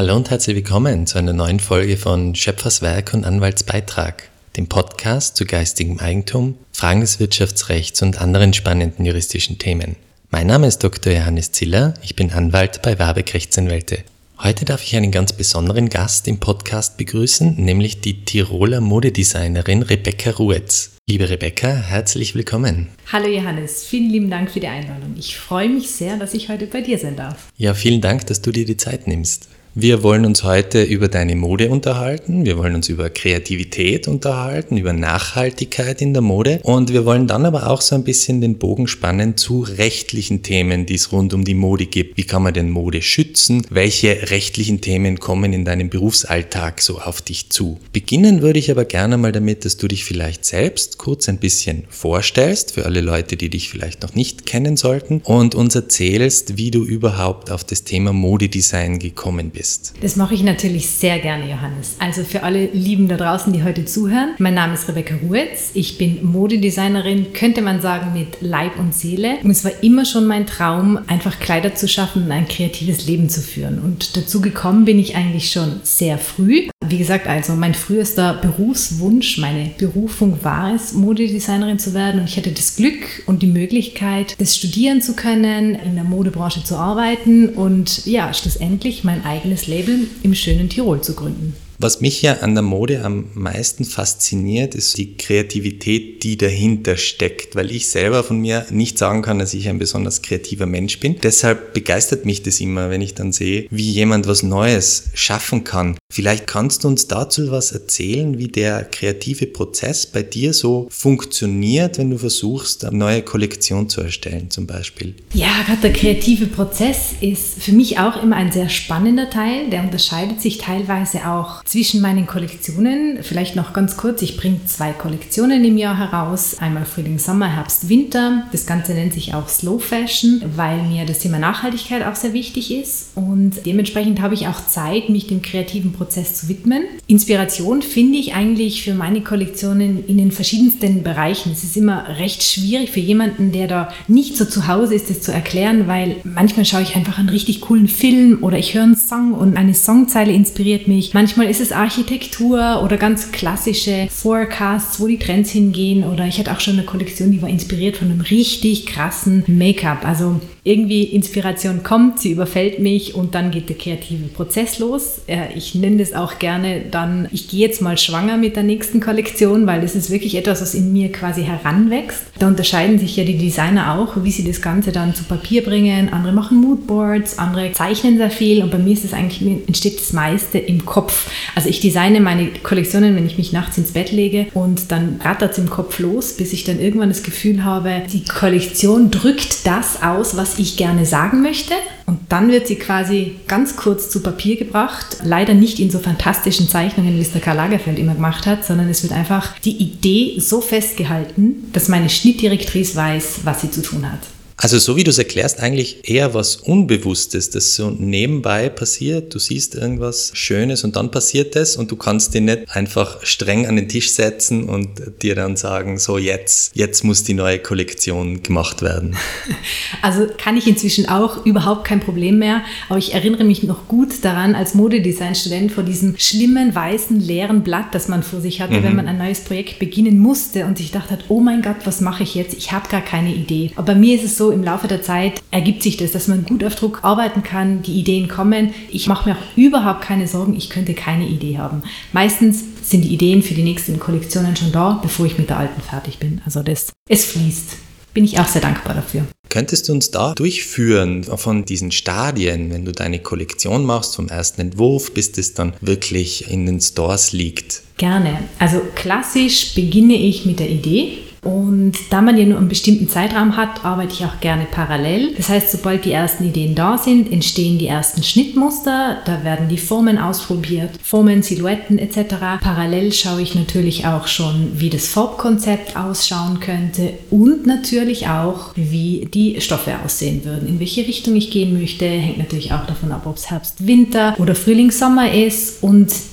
Hallo und herzlich willkommen zu einer neuen Folge von Schöpferswerk und Anwaltsbeitrag, dem Podcast zu geistigem Eigentum, Fragen des Wirtschaftsrechts und anderen spannenden juristischen Themen. Mein Name ist Dr. Johannes Ziller, ich bin Anwalt bei Warbeck Rechtsanwälte. Heute darf ich einen ganz besonderen Gast im Podcast begrüßen, nämlich die Tiroler Modedesignerin Rebecca Ruetz. Liebe Rebecca, herzlich willkommen. Hallo Johannes, vielen lieben Dank für die Einladung. Ich freue mich sehr, dass ich heute bei dir sein darf. Ja, vielen Dank, dass du dir die Zeit nimmst. Wir wollen uns heute über deine Mode unterhalten, wir wollen uns über Kreativität unterhalten, über Nachhaltigkeit in der Mode und wir wollen dann aber auch so ein bisschen den Bogen spannen zu rechtlichen Themen, die es rund um die Mode gibt. Wie kann man denn Mode schützen? Welche rechtlichen Themen kommen in deinem Berufsalltag so auf dich zu? Beginnen würde ich aber gerne mal damit, dass du dich vielleicht selbst kurz ein bisschen vorstellst, für alle Leute, die dich vielleicht noch nicht kennen sollten, und uns erzählst, wie du überhaupt auf das Thema Modedesign gekommen bist. Das mache ich natürlich sehr gerne, Johannes. Also für alle Lieben da draußen, die heute zuhören. Mein Name ist Rebecca Ruetz. Ich bin Modedesignerin, könnte man sagen, mit Leib und Seele. Und es war immer schon mein Traum, einfach Kleider zu schaffen und ein kreatives Leben zu führen. Und dazu gekommen bin ich eigentlich schon sehr früh. Wie gesagt, also mein frühester Berufswunsch, meine Berufung war es, Modedesignerin zu werden. Und ich hatte das Glück und die Möglichkeit, das studieren zu können, in der Modebranche zu arbeiten und ja, schlussendlich mein eigenes Label im schönen Tirol zu gründen. Was mich ja an der Mode am meisten fasziniert, ist die Kreativität, die dahinter steckt, weil ich selber von mir nicht sagen kann, dass ich ein besonders kreativer Mensch bin. Deshalb begeistert mich das immer, wenn ich dann sehe, wie jemand was Neues schaffen kann. Vielleicht kannst du uns dazu was erzählen, wie der kreative Prozess bei dir so funktioniert, wenn du versuchst, eine neue Kollektion zu erstellen zum Beispiel. Ja, gerade der kreative Prozess ist für mich auch immer ein sehr spannender Teil. Der unterscheidet sich teilweise auch zwischen meinen Kollektionen. Vielleicht noch ganz kurz, ich bringe 2 Kollektionen im Jahr heraus. Einmal Frühling, Sommer, Herbst, Winter. Das Ganze nennt sich auch Slow Fashion, weil mir das Thema Nachhaltigkeit auch sehr wichtig ist. Und dementsprechend habe ich auch Zeit, mich dem kreativen Prozess zu widmen. Inspiration finde ich eigentlich für meine Kollektionen in den verschiedensten Bereichen. Es ist immer recht schwierig für jemanden, der da nicht so zu Hause ist, das zu erklären, weil manchmal schaue ich einfach einen richtig coolen Film oder ich höre einen Song und eine Songzeile inspiriert mich. Manchmal ist es Architektur oder ganz klassische Forecasts, wo die Trends hingehen, oder ich hatte auch schon eine Kollektion, die war inspiriert von einem richtig krassen Make-up. Also irgendwie Inspiration kommt, sie überfällt mich und dann geht der kreative Prozess los. Ich nenne das auch gerne dann, ich gehe jetzt mal schwanger mit der nächsten Kollektion, weil das ist wirklich etwas, was in mir quasi heranwächst. Da unterscheiden sich ja die Designer auch, wie sie das Ganze dann zu Papier bringen. Andere machen Moodboards, andere zeichnen sehr viel und bei mir ist es eigentlich, entsteht das meiste im Kopf. Also ich designe meine Kollektionen, wenn ich mich nachts ins Bett lege und dann rattert es im Kopf los, bis ich dann irgendwann das Gefühl habe, die Kollektion drückt das aus, was ich gerne sagen möchte, und dann wird sie quasi ganz kurz zu Papier gebracht. Leider nicht in so fantastischen Zeichnungen, wie es der Karl Lagerfeld immer gemacht hat, sondern es wird einfach die Idee so festgehalten, dass meine Schnittdirektrice weiß, was sie zu tun hat. Also so wie du es erklärst, eigentlich eher was Unbewusstes, das so nebenbei passiert. Du siehst irgendwas Schönes und dann passiert das und du kannst den nicht einfach streng an den Tisch setzen und dir dann sagen, so jetzt muss die neue Kollektion gemacht werden. Also kann ich inzwischen auch, überhaupt kein Problem mehr, aber ich erinnere mich noch gut daran, als Modedesign-Student vor diesem schlimmen, weißen, leeren Blatt, das man vor sich hatte, wenn man ein neues Projekt beginnen musste und sich dachte, oh mein Gott, was mache ich jetzt? Ich habe gar keine Idee. Aber bei mir ist es so, im Laufe der Zeit ergibt sich das, dass man gut auf Druck arbeiten kann, die Ideen kommen. Ich mache mir auch überhaupt keine Sorgen, ich könnte keine Idee haben. Meistens sind die Ideen für die nächsten Kollektionen schon da, bevor ich mit der alten fertig bin. Also es fließt. Bin ich auch sehr dankbar dafür. Könntest du uns da durchführen von diesen Stadien, wenn du deine Kollektion machst, vom ersten Entwurf, bis das dann wirklich in den Stores liegt? Gerne. Also klassisch beginne ich mit der Idee. Und da man ja nur einen bestimmten Zeitraum hat, arbeite ich auch gerne parallel. Das heißt, sobald die ersten Ideen da sind, entstehen die ersten Schnittmuster. Da werden die Formen ausprobiert, Formen, Silhouetten etc. Parallel schaue ich natürlich auch schon, wie das Farbkonzept ausschauen könnte und natürlich auch, wie die Stoffe aussehen würden. In welche Richtung ich gehen möchte, hängt natürlich auch davon ab, ob es Herbst, Winter oder Frühling, Sommer ist. Und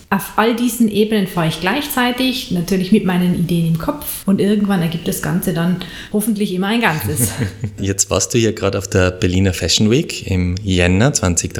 Auf all diesen Ebenen fahre ich gleichzeitig, natürlich mit meinen Ideen im Kopf und irgendwann ergibt das Ganze dann hoffentlich immer ein Ganzes. Jetzt warst du hier gerade auf der Berliner Fashion Week im Jänner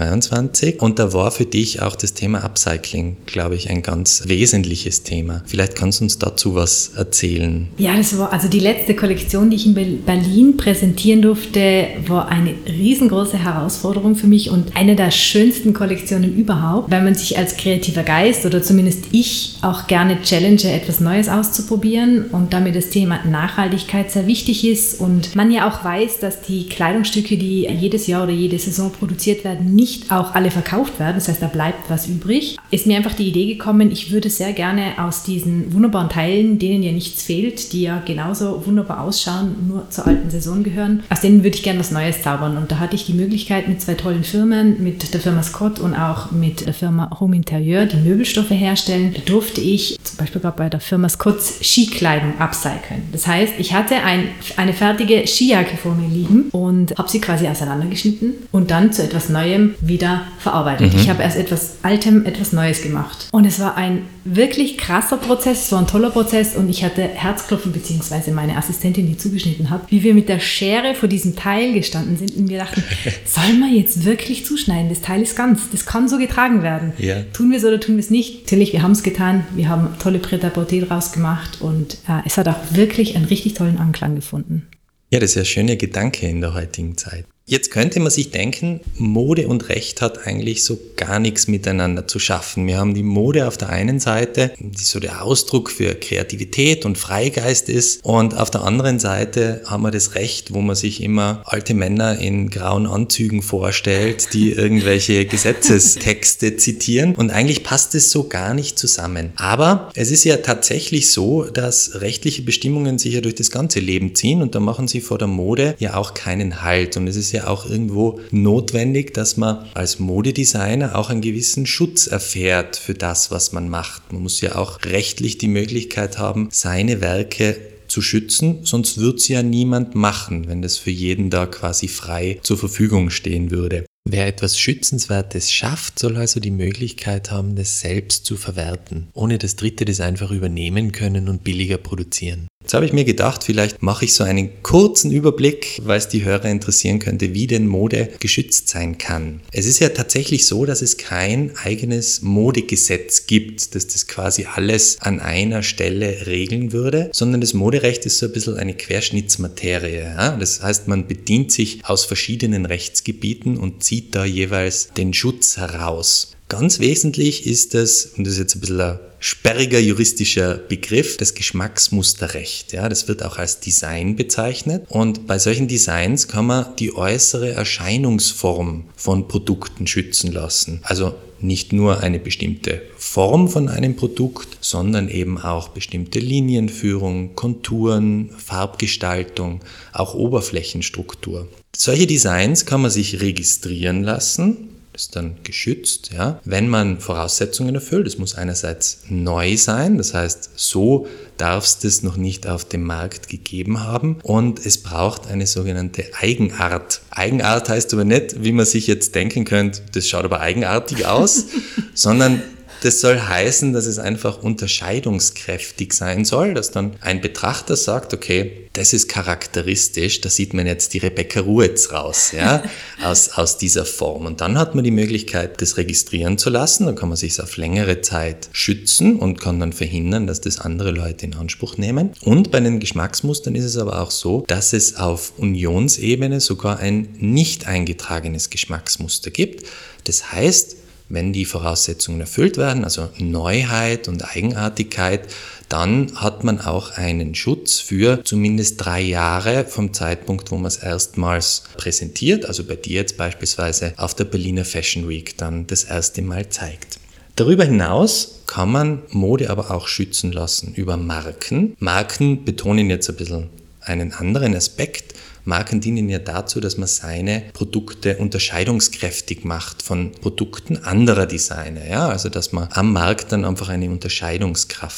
2023 und da war für dich auch das Thema Upcycling, glaube ich, ein ganz wesentliches Thema. Vielleicht kannst du uns dazu was erzählen. Ja, das war also die letzte Kollektion, die ich in Berlin präsentieren durfte, war eine riesengroße Herausforderung für mich und eine der schönsten Kollektionen überhaupt, weil man sich als kreativer Geist oder zumindest ich auch gerne challenge, etwas Neues auszuprobieren und damit das Thema Nachhaltigkeit sehr wichtig ist und man ja auch weiß, dass die Kleidungsstücke, die jedes Jahr oder jede Saison produziert werden, nicht auch alle verkauft werden. Das heißt, da bleibt was übrig. Ist mir einfach die Idee gekommen, ich würde sehr gerne aus diesen wunderbaren Teilen, denen ja nichts fehlt, die ja genauso wunderbar ausschauen, nur zur alten Saison gehören, aus denen würde ich gerne was Neues zaubern. Und da hatte ich die Möglichkeit mit 2 tollen Firmen, mit der Firma Scott und auch mit der Firma Home Interieur, die Möbelstoffe herstellen. Da durfte ich zum Beispiel gerade bei der Firma Scott Skikleidung upcyclen. Das heißt, ich hatte eine fertige Skijacke vor mir liegen und habe sie quasi auseinandergeschnitten und dann zu etwas Neuem wieder verarbeitet. Ich habe erst etwas Altem, etwas Neues gemacht. Und es war ein wirklich krasser Prozess, es war ein toller Prozess und ich hatte Herzklopfen, beziehungsweise meine Assistentin, die zugeschnitten hat, wie wir mit der Schere vor diesem Teil gestanden sind und wir dachten, soll man jetzt wirklich zuschneiden? Das Teil ist ganz, das kann so getragen werden. Ja. Tun wir es oder tun wir es nicht? Natürlich, wir haben es getan, wir haben tolle Prêt-à-porter draus gemacht und es hat auch wirklich einen richtig tollen Anklang gefunden. Ja, das ist ja ein schöner Gedanke in der heutigen Zeit. Jetzt könnte man sich denken, Mode und Recht hat eigentlich so gar nichts miteinander zu schaffen. Wir haben die Mode auf der einen Seite, die so der Ausdruck für Kreativität und Freigeist ist, und auf der anderen Seite haben wir das Recht, wo man sich immer alte Männer in grauen Anzügen vorstellt, die irgendwelche Gesetzestexte zitieren, und eigentlich passt es so gar nicht zusammen. Aber es ist ja tatsächlich so, dass rechtliche Bestimmungen sich ja durch das ganze Leben ziehen und da machen sie vor der Mode ja auch keinen Halt, und es ist ja auch irgendwo notwendig, dass man als Modedesigner auch einen gewissen Schutz erfährt für das, was man macht. Man muss ja auch rechtlich die Möglichkeit haben, seine Werke zu schützen, sonst würde es ja niemand machen, wenn das für jeden da quasi frei zur Verfügung stehen würde. Wer etwas Schützenswertes schafft, soll also die Möglichkeit haben, das selbst zu verwerten, ohne dass Dritte das einfach übernehmen können und billiger produzieren. Jetzt habe ich mir gedacht, vielleicht mache ich so einen kurzen Überblick, weil es die Hörer interessieren könnte, wie denn Mode geschützt sein kann. Es ist ja tatsächlich so, dass es kein eigenes Modegesetz gibt, das das quasi alles an einer Stelle regeln würde, sondern das Moderecht ist so ein bisschen eine Querschnittsmaterie. Ja? Das heißt, man bedient sich aus verschiedenen Rechtsgebieten und zieht da jeweils den Schutz heraus. Ganz wesentlich ist das, und das ist jetzt ein bisschen ein sperriger juristischer Begriff, das Geschmacksmusterrecht. Ja, das wird auch als Design bezeichnet, und bei solchen Designs kann man die äußere Erscheinungsform von Produkten schützen lassen. Also nicht nur eine bestimmte Form von einem Produkt, sondern eben auch bestimmte Linienführung, Konturen, Farbgestaltung, auch Oberflächenstruktur. Solche Designs kann man sich registrieren lassen. Ist dann geschützt, ja, wenn man Voraussetzungen erfüllt. Es muss einerseits neu sein, das heißt, so darf es das noch nicht auf dem Markt gegeben haben, und es braucht eine sogenannte Eigenart. Eigenart heißt aber nicht, wie man sich jetzt denken könnte, das schaut aber eigenartig aus, sondern das soll heißen, dass es einfach unterscheidungskräftig sein soll, dass dann ein Betrachter sagt, okay, das ist charakteristisch, da sieht man jetzt die Rebecca Ruetz raus, ja, aus dieser Form. Und dann hat man die Möglichkeit, das registrieren zu lassen, dann kann man sich auf längere Zeit schützen und kann dann verhindern, dass das andere Leute in Anspruch nehmen. Und bei den Geschmacksmustern ist es aber auch so, dass es auf Unionsebene sogar ein nicht eingetragenes Geschmacksmuster gibt. Das heißt, wenn die Voraussetzungen erfüllt werden, also Neuheit und Eigenartigkeit, dann hat man auch einen Schutz für zumindest 3 Jahre vom Zeitpunkt, wo man es erstmals präsentiert, also bei dir jetzt beispielsweise auf der Berliner Fashion Week dann das erste Mal zeigt. Darüber hinaus kann man Mode aber auch schützen lassen über Marken. Marken betonen jetzt ein bisschen einen anderen Aspekt. Marken dienen ja dazu, dass man seine Produkte unterscheidungskräftig macht von Produkten anderer Designer. Ja? Also dass man am Markt dann einfach eine Unterscheidungskraft hat.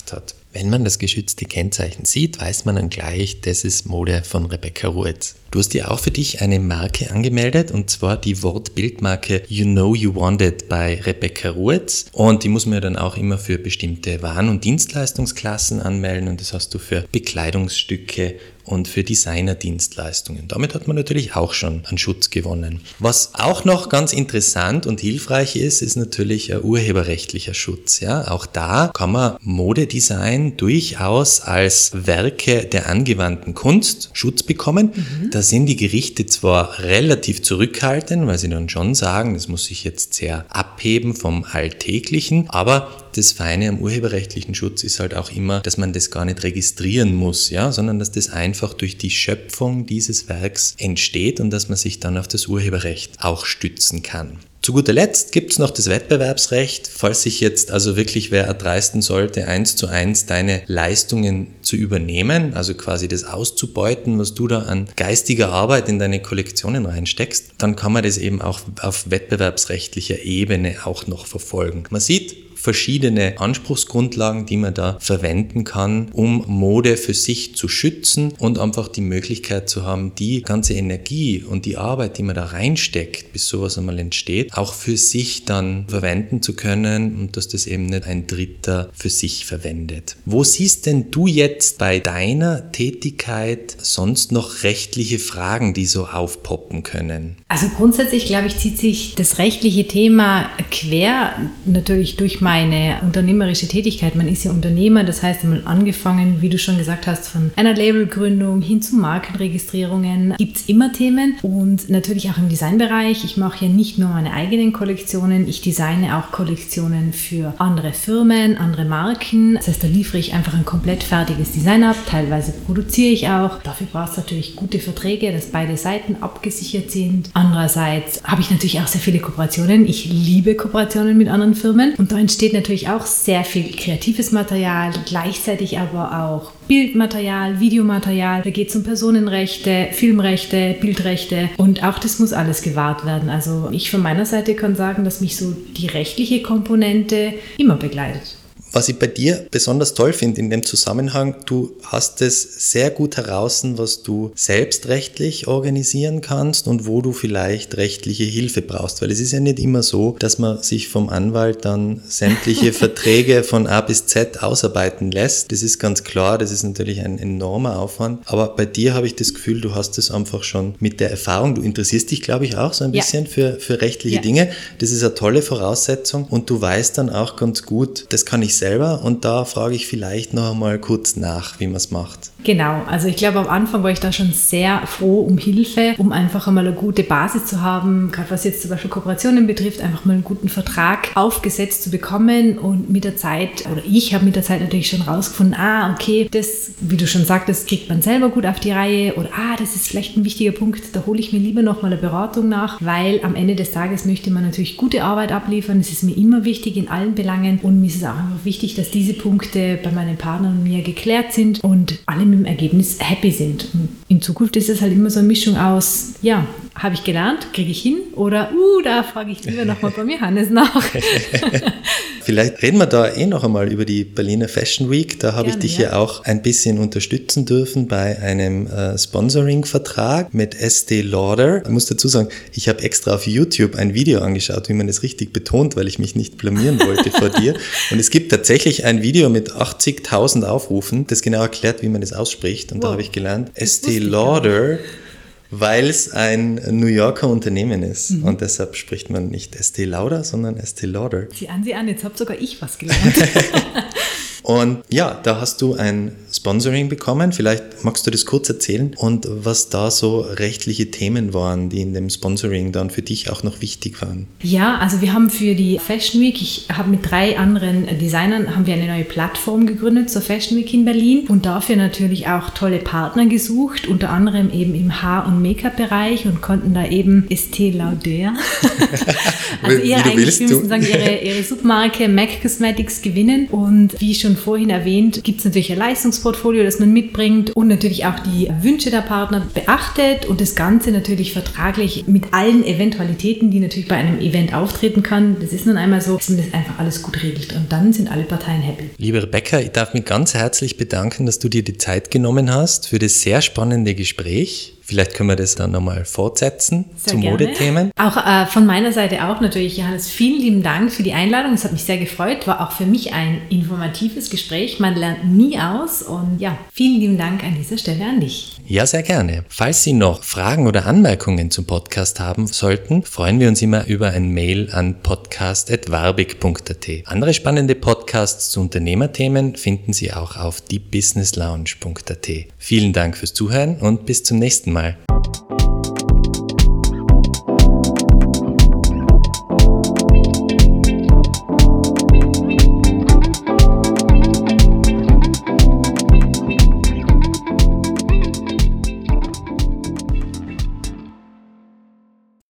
Wenn man das geschützte Kennzeichen sieht, weiß man dann gleich, das ist Mode von Rebecca Ruetz. Du hast dir auch für dich eine Marke angemeldet, und zwar die Wortbildmarke You Know You Want It bei Rebecca Ruetz. Und die muss man ja dann auch immer für bestimmte Waren- und Dienstleistungsklassen anmelden, und das hast du für Bekleidungsstücke und für Designerdienstleistungen. Damit hat man natürlich auch schon an Schutz gewonnen. Was auch noch ganz interessant und hilfreich ist, ist natürlich ein urheberrechtlicher Schutz. Ja? Auch da kann man Modedesign durchaus als Werke der angewandten Kunst Schutz bekommen. Da sind die Gerichte zwar relativ zurückhaltend, weil sie dann schon sagen, das muss sich jetzt sehr abheben vom Alltäglichen, aber das Feine am urheberrechtlichen Schutz ist halt auch immer, dass man das gar nicht registrieren muss, ja, sondern dass das einfach durch die Schöpfung dieses Werks entsteht und dass man sich dann auf das Urheberrecht auch stützen kann. Zu guter Letzt gibt es noch das Wettbewerbsrecht, falls sich jetzt also wirklich wer erdreisten sollte, 1:1 deine Leistungen zu übernehmen, also quasi das auszubeuten, was du da an geistiger Arbeit in deine Kollektionen reinsteckst, dann kann man das eben auch auf wettbewerbsrechtlicher Ebene auch noch verfolgen. Man sieht verschiedene Anspruchsgrundlagen, die man da verwenden kann, um Mode für sich zu schützen und einfach die Möglichkeit zu haben, die ganze Energie und die Arbeit, die man da reinsteckt, bis sowas einmal entsteht, auch für sich dann verwenden zu können und dass das eben nicht ein Dritter für sich verwendet. Wo siehst denn du jetzt bei deiner Tätigkeit sonst noch rechtliche Fragen, die so aufpoppen können? Also grundsätzlich, glaube ich, zieht sich das rechtliche Thema quer natürlich durch meine unternehmerische Tätigkeit. Man ist ja Unternehmer, das heißt, mal angefangen, wie du schon gesagt hast, von einer Labelgründung hin zu Markenregistrierungen gibt es immer Themen und natürlich auch im Designbereich. Ich mache ja nicht nur meine eigenen Kollektionen, ich designe auch Kollektionen für andere Firmen, andere Marken. Das heißt, da liefere ich einfach ein komplett fertiges Design ab. Teilweise produziere ich auch. Dafür brauchst du natürlich gute Verträge, dass beide Seiten abgesichert sind. Andererseits habe ich natürlich auch sehr viele Kooperationen. Ich liebe Kooperationen mit anderen Firmen und da entsteht natürlich auch sehr viel kreatives Material, gleichzeitig aber auch Bildmaterial, Videomaterial. Da geht es um Personenrechte, Filmrechte, Bildrechte und auch das muss alles gewahrt werden. Also ich von meiner Seite kann sagen, dass mich so die rechtliche Komponente immer begleitet. Was ich bei dir besonders toll finde in dem Zusammenhang, du hast es sehr gut heraus, was du selbstrechtlich organisieren kannst und wo du vielleicht rechtliche Hilfe brauchst. Weil es ist ja nicht immer so, dass man sich vom Anwalt dann sämtliche Verträge von A bis Z ausarbeiten lässt. Das ist ganz klar, das ist natürlich ein enormer Aufwand. Aber bei dir habe ich das Gefühl, du hast es einfach schon mit der Erfahrung. Du interessierst dich, glaube ich, auch so ein bisschen für rechtliche Dinge. Das ist eine tolle Voraussetzung und du weißt dann auch ganz gut, das kann ich selber und da frage ich vielleicht noch einmal kurz nach, wie man es macht. Genau, also ich glaube am Anfang war ich da schon sehr froh um Hilfe, um einfach einmal eine gute Basis zu haben, gerade was jetzt zum Beispiel Kooperationen betrifft, einfach mal einen guten Vertrag aufgesetzt zu bekommen und mit der Zeit, oder ich habe mit der Zeit natürlich schon rausgefunden, okay, das, wie du schon sagtest, kriegt man selber gut auf die Reihe oder das ist vielleicht ein wichtiger Punkt, da hole ich mir lieber nochmal eine Beratung nach, weil am Ende des Tages möchte man natürlich gute Arbeit abliefern, das ist mir immer wichtig in allen Belangen und mir ist es auch einfach wichtig, dass diese Punkte bei meinen Partnern und mir geklärt sind und alle mit dem Ergebnis happy sind. Und in Zukunft ist es halt immer so eine Mischung aus, habe ich gelernt, kriege ich hin oder da frage ich lieber nochmal beim Johannes nach. Vielleicht reden wir da noch einmal über die Berliner Fashion Week. Da habe ich dich ja auch ein bisschen unterstützen dürfen bei einem Sponsoring-Vertrag mit Estée Lauder. Ich muss dazu sagen, ich habe extra auf YouTube ein Video angeschaut, wie man das richtig betont, weil ich mich nicht blamieren wollte vor dir. Und es gibt tatsächlich ein Video mit 80.000 Aufrufen, das genau erklärt, wie man das ausspricht. Und da habe ich gelernt, Estée Lauder, weil es ein New Yorker Unternehmen ist. Und deshalb spricht man nicht Estée Lauder, sondern Estée Lauder. Sieh an, jetzt habe sogar ich was gelernt. Und da hast du ein Sponsoring bekommen. Vielleicht magst du das kurz erzählen und was da so rechtliche Themen waren, die in dem Sponsoring dann für dich auch noch wichtig waren. Ja, also wir haben für die Fashion Week, ich habe mit 3 anderen Designern, haben wir eine neue Plattform gegründet zur Fashion Week in Berlin und dafür natürlich auch tolle Partner gesucht, unter anderem eben im Haar- und Make-up-Bereich und konnten da eben Estée Lauder, also ihre Submarke MAC Cosmetics gewinnen und wie schon vorhin erwähnt, gibt es natürlich ein Leistungsportfolio, das man mitbringt und natürlich auch die Wünsche der Partner beachtet und das Ganze natürlich vertraglich mit allen Eventualitäten, die natürlich bei einem Event auftreten kann. Das ist nun einmal so, dass man das einfach alles gut regelt und dann sind alle Parteien happy. Liebe Rebecca, ich darf mich ganz herzlich bedanken, dass du dir die Zeit genommen hast für das sehr spannende Gespräch. Vielleicht können wir das dann nochmal fortsetzen zu Modethemen. Auch von meiner Seite auch natürlich, Johannes, vielen lieben Dank für die Einladung. Es hat mich sehr gefreut, war auch für mich ein informatives Gespräch. Man lernt nie aus und ja, vielen lieben Dank an dieser Stelle an dich. Ja, sehr gerne. Falls Sie noch Fragen oder Anmerkungen zum Podcast haben sollten, freuen wir uns immer über ein Mail an podcast@warbig.at. Andere spannende Podcasts zu Unternehmerthemen finden Sie auch auf diebusinesslounge.at. Vielen Dank fürs Zuhören und bis zum nächsten Mal.